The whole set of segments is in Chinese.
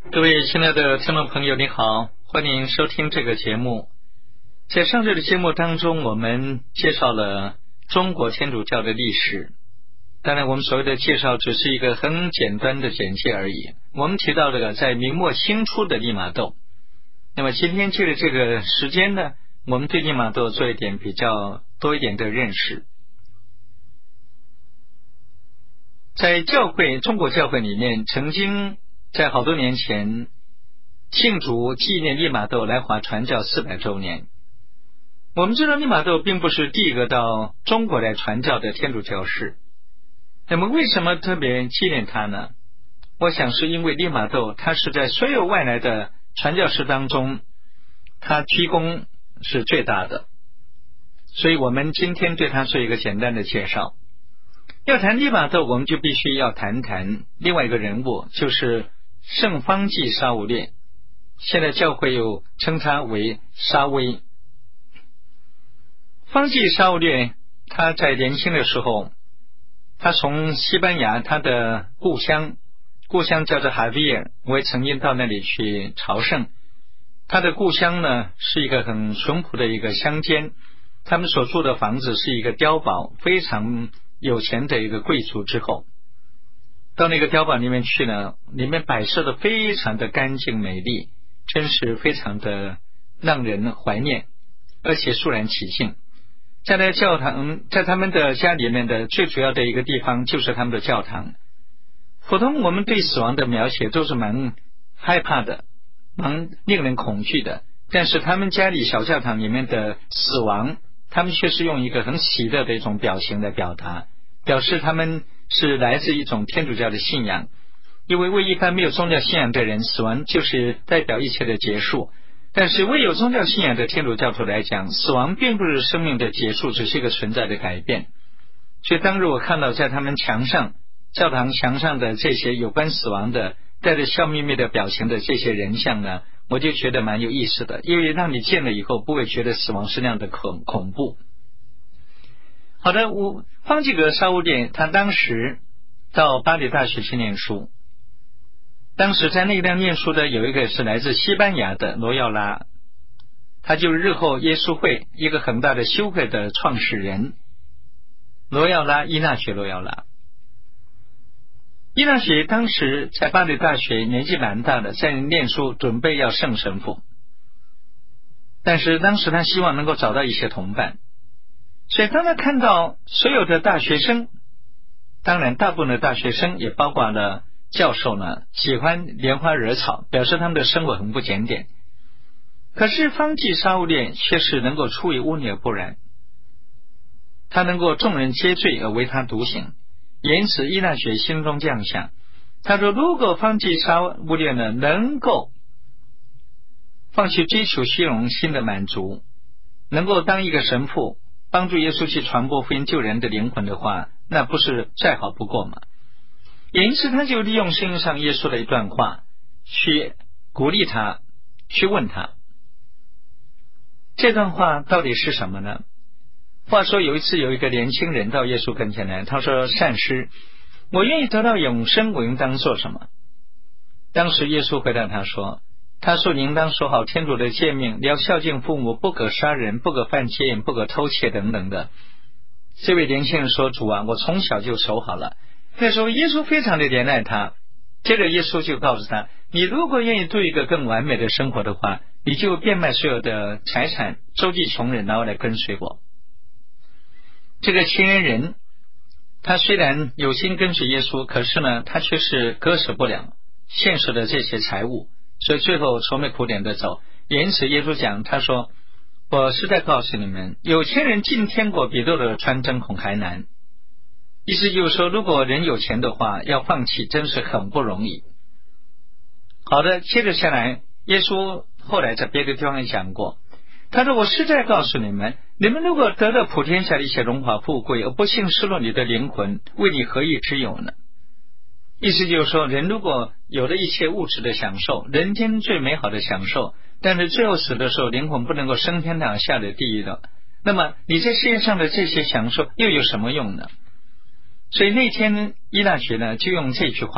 各位亲爱的听众朋友，你好，欢迎收听这个节目。在上周的节目当中，我们介绍了中国天主教的历史。当然，我们所谓的介绍只是一个很简单的简介而已。我们提到了在明末清初的利玛窦。那么今天借着这个时间呢，我们对利玛窦做一点比较多一点的认识。在中国教会里面，曾经在好多年前庆祝纪念利玛窦来华传教400周年。我们知道利玛窦并不是第一个到中国来传教的天主教士。那么为什么特别纪念他呢？我想是因为利玛窦他是在所有外来的传教士当中，他提供是最大的，所以我们今天对他做一个简单的介绍。要谈利玛窦，我们就必须要谈另外一个人物，就是圣方济沙勿略，现在教会又称他为沙威。方济沙勿略他在年轻的时候，他从西班牙他的故乡叫做哈维尔，我也曾经到那里去朝圣。他的故乡呢是一个很淳朴的一个乡间，他们所住的房子是一个碉堡，非常有钱的一个贵族之后，到那个碉堡里面去呢，里面摆设的非常的干净美丽，真是非常的让人怀念，而且肃然起敬。在那教堂，在他们的家里面的最主要的一个地方就是他们的教堂。普通我们对死亡的描写都是蛮害怕的，蛮令人恐惧的，但是他们家里小教堂里面的死亡，他们却是用一个很喜乐的一种表情来表达，表示他们是来自一种天主教的信仰。因为一般没有宗教信仰的人，死亡就是代表一切的结束，但是为有宗教信仰的天主教徒来讲，死亡并不是生命的结束，只是一个存在的改变。所以当日我看到在他们教堂墙上的这些有关死亡的带着笑眯眯的表情的这些人像呢，我就觉得蛮有意思的，因为让你见了以后不会觉得死亡是那样的恐怖。好的，方济各沙勿略他当时到巴黎大学去念书，当时在那个地方念书的有一个是来自西班牙的罗耀拉，他就是日后耶稣会一个很大的修会的创始人，伊纳学罗耀拉。伊纳学当时在巴黎大学年纪蛮大的，在念书准备要圣神父，但是当时他希望能够找到一些同伴，所以当他看到所有的大学生，当然大部分的大学生也包括了教授呢，喜欢拈花惹草，表示他们的生活很不检点。可是方济沙勿略却是能够出于污泥而不染，他能够众人皆醉而唯他独醒。因此伊纳学心中这样想，他说如果方济沙勿略呢能够放弃追求虚荣心的满足，能够当一个神父，帮助耶稣去传播福音救人的灵魂的话，那不是再好不过吗？因此他就利用圣经上耶稣的一段话去鼓励他，去问他这段话到底是什么呢？话说有一次有一个年轻人到耶稣跟前来，他说善师，我愿意得到永生，我应当做什么？当时耶稣回答他说你应当守好天主的诫命，你要孝敬父母，不可杀人，不可犯奸淫，不可偷窃等等的。这位年轻人说主啊，我从小就守好了。那时候耶稣非常的怜爱他，接着耶稣就告诉他，你如果愿意度一个更完美的生活的话，你就变卖所有的财产，周济穷人，然后来跟随我。这个青年人他虽然有心跟随耶稣，可是呢他却是割舍不了现实的这些财物，所以最后愁眉苦脸的走。因此耶稣讲，他说我是在告诉你们，有钱人进天国比漏斗穿针孔还难。意思就是说，如果人有钱的话，要放弃真是很不容易。好的，接着下来耶稣后来在别的地方也讲过，他说我是在告诉你们，你们如果得到普天下的一切荣华富贵，而不幸失落你的灵魂，为你何益之有呢？意思就是说，人如果有了一切物质的享受，人间最美好的享受，但是最后死的时候灵魂不能够升天堂下的地狱的，那么你在世界上的这些享受又有什么用呢？所以那天伊纳学呢就用这句话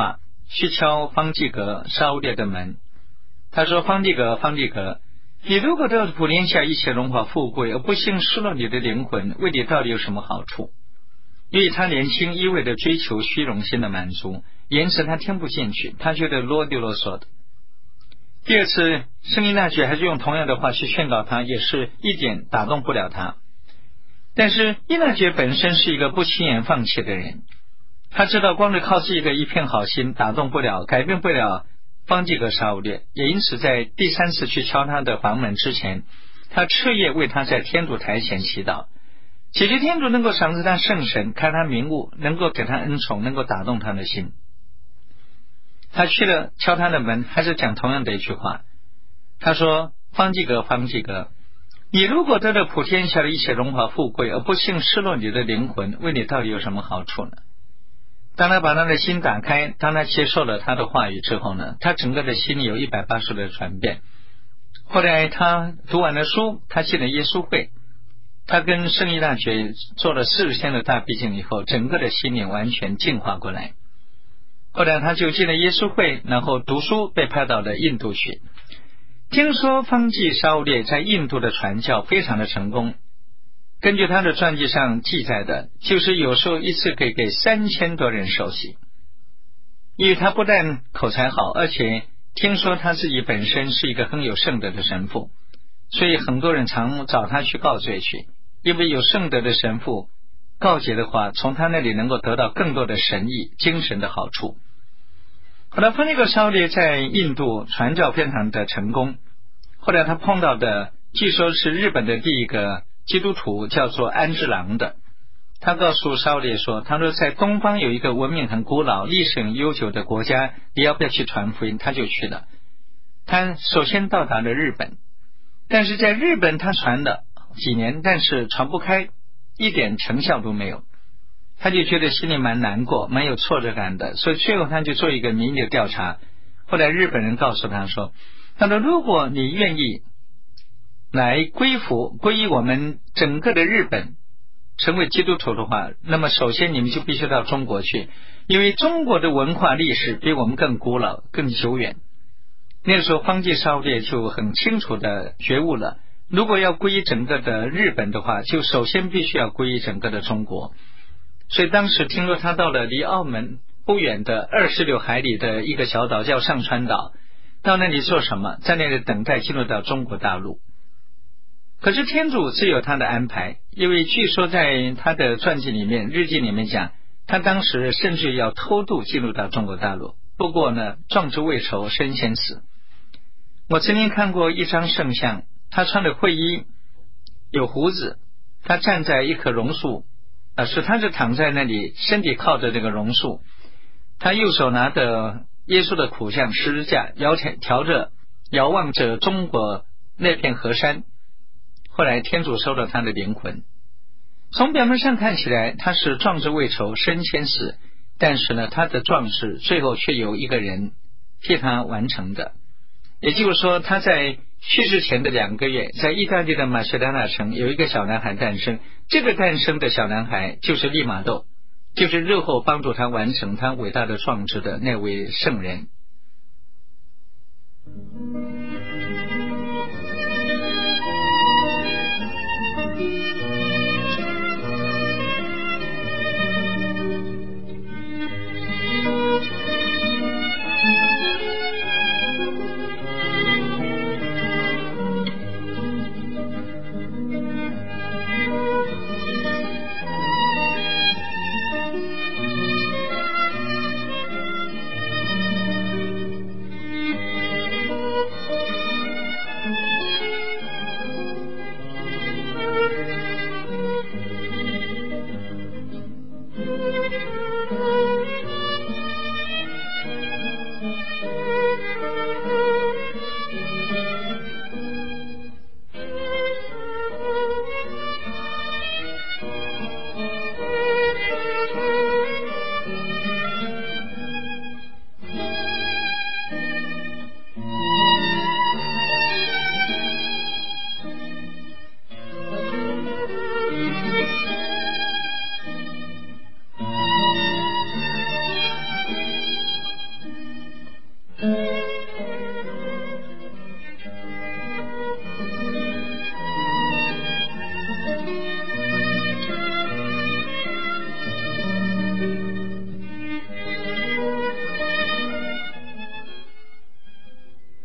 去敲方济各沙乌列的门。他说：方济各，方济各，你如果得普天下一切荣华富贵，而不幸失了你的灵魂，为你到底有什么好处？因为他年轻一味的追求虚荣心的满足，言辞他听不进去，他觉得啰里啰嗦的。第二次圣依纳爵还是用同样的话去劝告他，也是一点打动不了他。但是依纳爵本身是一个不轻言放弃的人，他知道光是靠自己的一片好心打动不了，改变不了方济各沙乌列，也因此在第三次去敲他的房门之前，他彻夜为他在天主台前祈祷，祈求天主能够赏赐他圣神，开他明悟，能够给他恩宠，能够打动他的心。他去了敲他的门，还是讲同样的一句话。他说：方济各，方济各，你如果得了普天下的一切荣华富贵，而不幸失落你的灵魂，为你到底有什么好处呢？当他把他的心打开，当他接受了他的话语之后呢，他整个的心里有180度的转变。后来他读完了书，他进了耶稣会，他跟圣依纳爵做了40天的大闭经以后，整个的心灵完全净化过来。后来他就进了耶稣会，然后读书，被派到了印度去。听说方济沙乌列在印度的传教非常的成功，根据他的传记上记载的，就是有时候一次可以给3000多人受洗。因为他不但口才好，而且听说他自己本身是一个很有圣德的神父，所以很多人常找他去告罪去，因为有圣德的神父告解的话，从他那里能够得到更多的神意精神的好处。后来方济各沙乌列在印度传教非常的成功，后来他碰到的据说是日本的第一个基督徒，叫做安之郎的。他告诉沙乌列说，他说在东方有一个文明很古老历史很悠久的国家，你要不要去传福音？他就去了。他首先到达了日本，但是在日本他传了几年，但是传不开，一点成效都没有。他就觉得心里蛮难过，蛮有挫折感的，所以最后他就做一个民意的调查。后来日本人告诉他说，如果你愿意来皈依我们整个的日本，成为基督徒的话，那么首先你们就必须到中国去，因为中国的文化历史比我们更古老更久远。那个时候方济沙乌列就很清楚的觉悟了，如果要皈依整个的日本的话，就首先必须要皈依整个的中国。所以当时听说他到了离澳门不远的26海里的一个小岛叫上川岛，到那里做什么？在那里等待进入到中国大陆。可是天主自有他的安排，因为据说在他的传记里面日记里面讲，他当时甚至要偷渡进入到中国大陆，不过呢壮志未酬身先死。我曾经看过一张圣像，他穿的会衣，有胡子，他站在一棵榕树，他是躺在那里，身体靠着这个榕树，他右手拿着耶稣的苦像十字架，遥望着中国那片河山。后来天主收了他的灵魂。从表面上看起来他是壮志未酬身先死，但是呢他的壮志最后却有一个人替他完成的。也就是说，他在去世前的2个月，在意大利的马其达纳城有一个小男孩诞生，这个诞生的小男孩就是利玛窦，就是日后帮助他完成他伟大的壮志的那位圣人。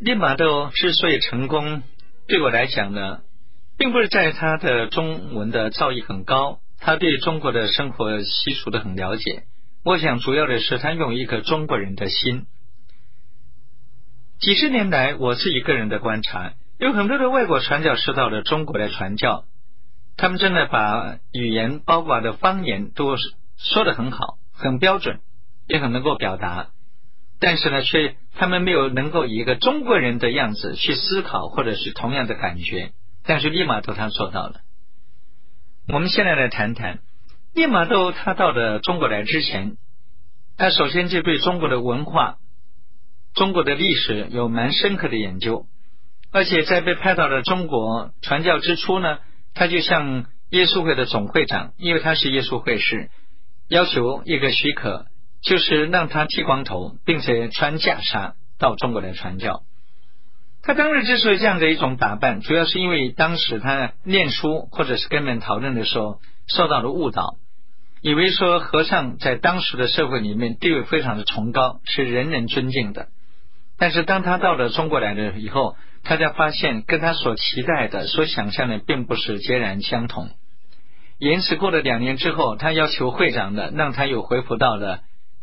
利玛窦之所以成功，对我来讲呢，并不是在他的中文的造诣很高，他对中国的生活习俗的很了解。我想主要的是他用一个中国人的心。几十年来，我自己个人的观察，有很多的外国传教士到了中国来传教，他们真的把语言包括的方言都说得很好，很标准，也很能够表达，但是呢，他们没有能够以一个中国人的样子去思考，或者是同样的感觉。但是利玛窦他做到了。我们现在来谈谈利玛窦，他到了中国来之前，他首先就对中国的文化、中国的历史有蛮深刻的研究，而且在被派到了中国传教之初呢，他就向耶稣会的总会长，因为他是耶稣会士，要求一个许可，就是让他剃光头，并且穿袈裟到中国来传教。他当日之所以这样的一种打扮，主要是因为当时他念书或者是跟人讨论的时候受到了误导，以为说和尚在当时的社会里面地位非常的崇高，是人人尊敬的。但是当他到了中国来了以后，他才发现跟他所期待的、所想象的并不是截然相同。因此过了2年之后，他要求会长的让他又恢复到了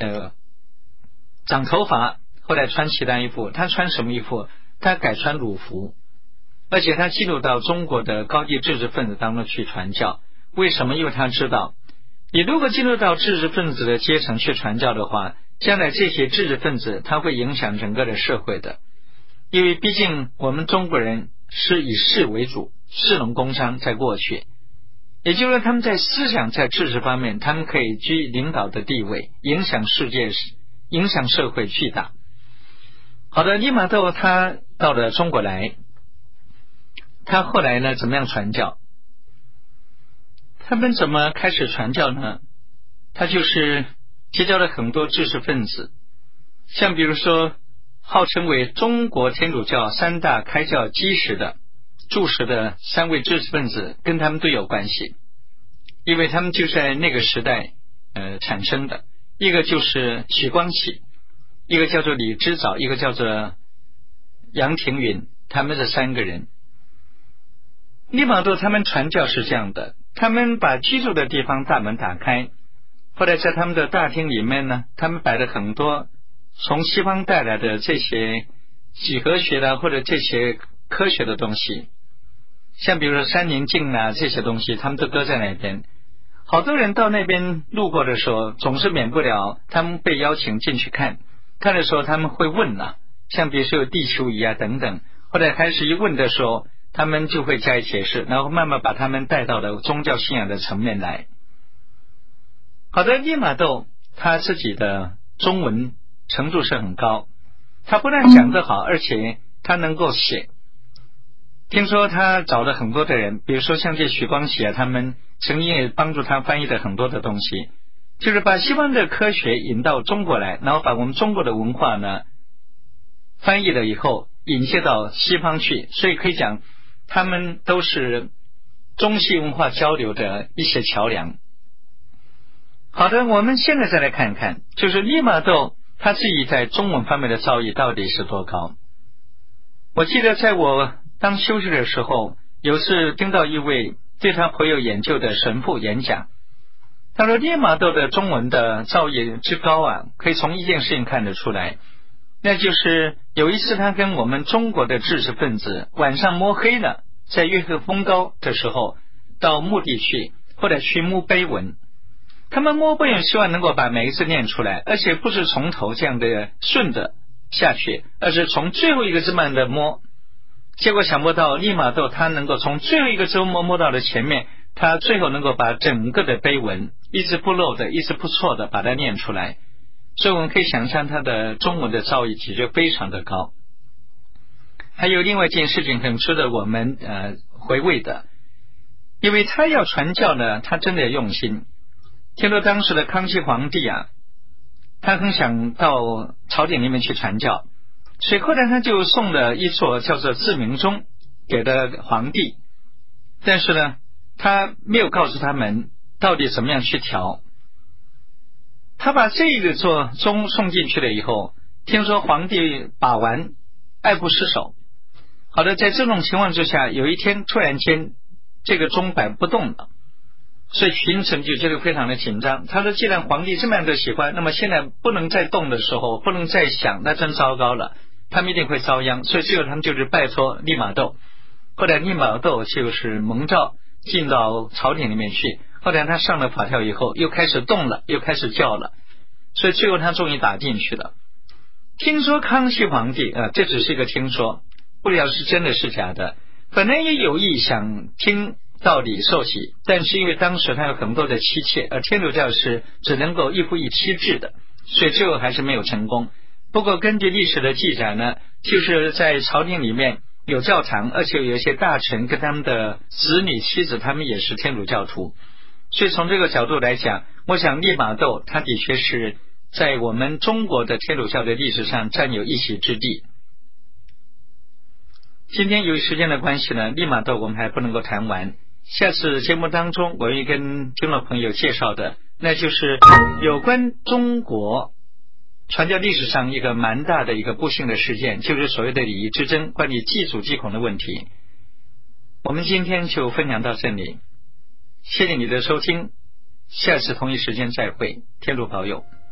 长头发，后来穿其他衣服。他穿什么衣服？他改穿鲁服，而且他进入到中国的高级知识分子当中去传教。为什么？因为他知道，你如果进入到知识分子的阶层去传教的话，将来这些知识分子他会影响整个的社会的。因为毕竟我们中国人是以士为主，士农工商在过去，也就是说他们在思想在知识方面，他们可以居领导的地位，影响世界，影响社会巨大。好的，利玛窦他到了中国来，他后来呢怎么样传教？他们怎么开始传教呢？他就是结交了很多知识分子，像比如说号称为中国天主教3大开教基石的柱石的3位知识分子，跟他们都有关系，因为他们就在那个时代产生的。一个就是许光启，一个叫做李之藻，一个叫做杨廷允，他们这3个人。利玛窦他们传教是这样的，他们把居住的地方大门打开，后来在他们的大厅里面呢，他们摆了很多从西方带来的这些几何学的或者这些科学的东西，像比如说三棱镜啊这些东西，他们都搁在那边。好多人到那边路过的时候，总是免不了他们被邀请进去看的时候，他们会问啊，像比如说有地球仪啊等等，后来开始一问的时候，他们就会加以解释，然后慢慢把他们带到了宗教信仰的层面来。好的，利玛窦他自己的中文程度是很高，他不但讲得好，而且他能够写。听说他找了很多的人，比如说像这许光启啊，他们曾经也帮助他翻译的很多的东西，就是把西方的科学引到中国来，然后把我们中国的文化呢翻译了以后引介到西方去，所以可以讲他们都是中西文化交流的一些桥梁。好的，我们现在再来看看，就是利玛窦他自己在中文方面的造诣到底是多高。我记得在我当修士的时候，有次听到一位对他颇有研究的神父演讲，他说利玛窦的中文的造诣之高啊，可以从一件事情看得出来，那就是有一次他跟我们中国的知识分子晚上摸黑了，在月黑风高的时候到墓地去，或者去摸碑文。他们摸碑文希望能够把每一字念出来，而且不是从头这样的顺着下去，而是从最后一个字慢的摸。结果想不到利玛窦他能够从最后一个字摸到了前面，他最后能够把整个的碑文一字不漏的一字不错的把它念出来。所以我们可以想象他的中文的造诣其实非常的高。还有另外一件事情很值得我们回味的，因为他要传教呢，他真的用心。听说当时的康熙皇帝啊，他很想到朝廷里面去传教，所以后来他就送了一座叫做自明钟给了皇帝，但是呢他没有告诉他们到底怎么样去调。他把这一座钟送进去了以后，听说皇帝把玩， 爱不释手。好的，在这种情况之下，有一天突然间这个钟摆不动了，所以群臣就觉得非常的紧张。他说既然皇帝这么样的喜欢，那么现在不能再动的时候，不能再想，那真糟糕了，他们一定会遭殃。所以最后他们就是拜托利玛窦。后来利玛窦就是蒙召进到朝廷里面去，后来他上了法条以后又开始动了，又开始叫了，所以最后他终于打进去了。听说康熙皇帝这只是一个听说，不知道是真的是假的，本来也有意想听道理受洗，但是因为当时他有很多的妻妾，而天主教是只能够一夫一妻制的，所以最后还是没有成功。不过根据历史的记载呢，就是在朝廷里面有教堂，而且有一些大臣跟他们的子女妻子他们也是天主教徒，所以从这个角度来讲，我想利玛窦他的确是在我们中国的天主教的历史上占有一席之地。今天由于时间的关系呢，利玛窦我们还不能够谈完，下次节目当中我会跟听众朋友介绍的，那就是有关中国传教历史上一个蛮大的一个不幸的事件，就是所谓的礼仪之争，关于祭祖祭孔的问题。我们今天就分享到这里，谢谢你的收听，下次同一时间再会，天主保佑。